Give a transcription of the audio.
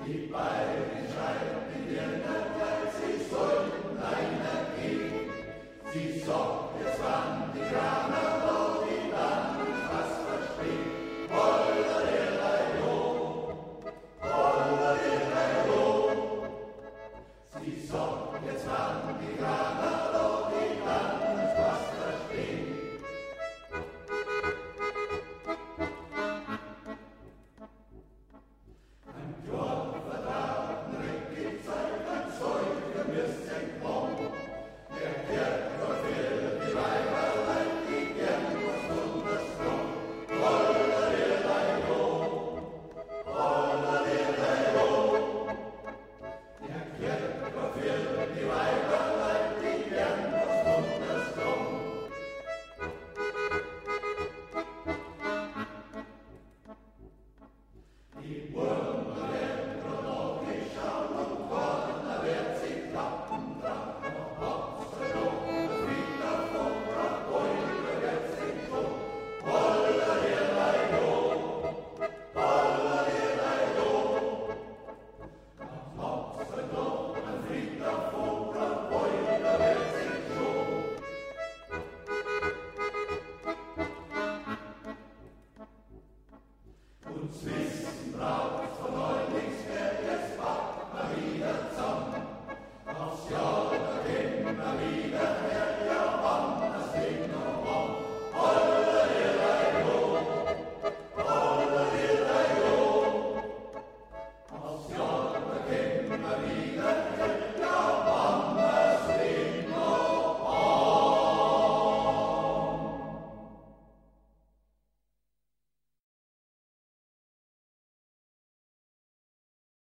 Die beiden schreiben ihren Geld, sie sollten einer gehen. Sie sagt, jetzt wann die Kramer, wo die dann was versteht. Sie sagt, jetzt wann die Kramer, wo die dann was versteht. Ein Jahr vertrauten Rick Zeit, ein solcher müsst entkommen. Der Kerker will die Weiberlein, die gern was Wunders kommt. Hollerlei-ho, hollerlei-ho. Der Kerker will die Weiberlein, die gern was Wunders kommt. Die Burm werden noch geschaut und Korner wird sie klappen dran. Hopse noch, fliegt auf Unter, Beule wird sie schon. Hollerlei-ho, hollerlei-ho. Hopse noch, fliegt auf Unter, Beule wird sie schon. Und